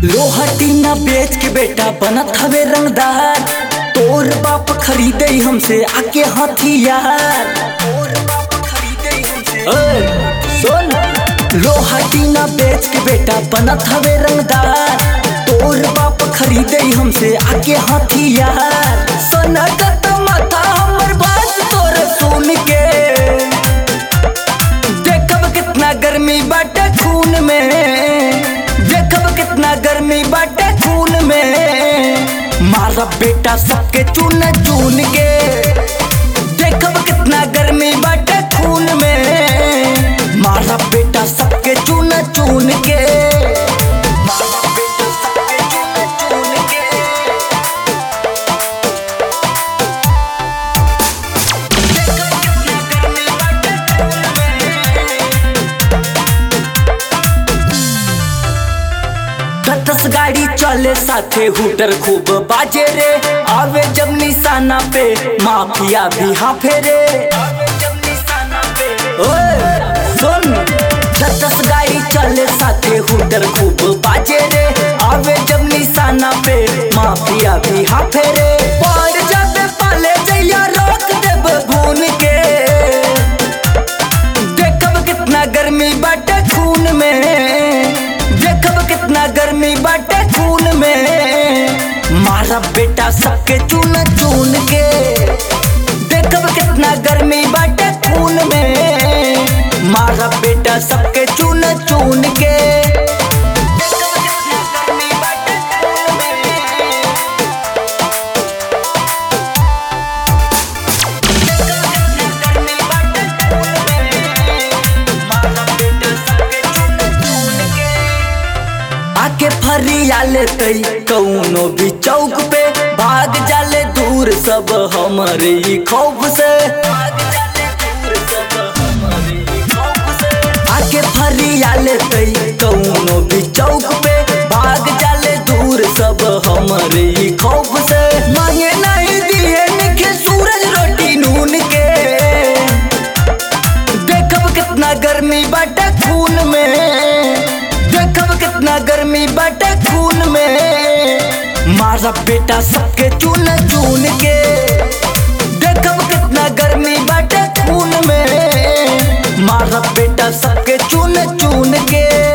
लोहटीना बेच के बेटा बनत हवे रंगदार। तोर बाप खरीदे हमसे आके हथियार। सुन, लोहटीना बेच के बेटा बनत हवे रंगदार। तोर बाप खरीदे हमसे आके हथियार। सनकत माथा हमर बात तोर सुन के, देखब कितना गर्मी बाटे खून में, देखब कितना गर्मी बाटे खून में। मारा बेटा सबके चून चून के, देखब कितना गर्मी बाटे खून में। मारा बेटा सबके चून चून के, मारा बेटा सबके चून चून के। देखब कितना गर्मी बाटे खून में। 10 गाड़ी चले साथे हुटर खूब बाजे रे। आवे जब निशाना पे माफिया भी हाफे रे। सुन, 10 गाड़ी चले साथे हुटर खूब बाजे रे। आवे जब निशाना पे माफिया भी हाफे रे। पड़ जाबे पाले जैया रोक देब भून के, देखब कितना गर्मी बाटे खून में, देखब कितना गर्मी बाटे खून में। मारा बेटा सबके चून चून के, देखब कितना गर्मी बाटे खून में। मारा बेटा सबके चून चून के, देखब कितना गर्मी बाटे खून में। देखब कितना गर्मी बाटे खून में। मारा बेटा सबके चून चून के। आके फरिया लेते कौनो भी चौक पे, भाग जाले दूर सब हमारे ही खौफ से। आके फरिया लेते कौनो भी चौक पे, भाग जाले दूर सब हमारे ही खौफ से। मांगे नहीं दिए निखे सूरज रोटी नून के, देखब कितना गर्मी बाटे खून में, देखब कितना गर्मी बाटे खून में। मारा बेटा सबके चून चून के, देखब कितना गर्मी बाटे खून में। मारा बेटा सबके चून चून के।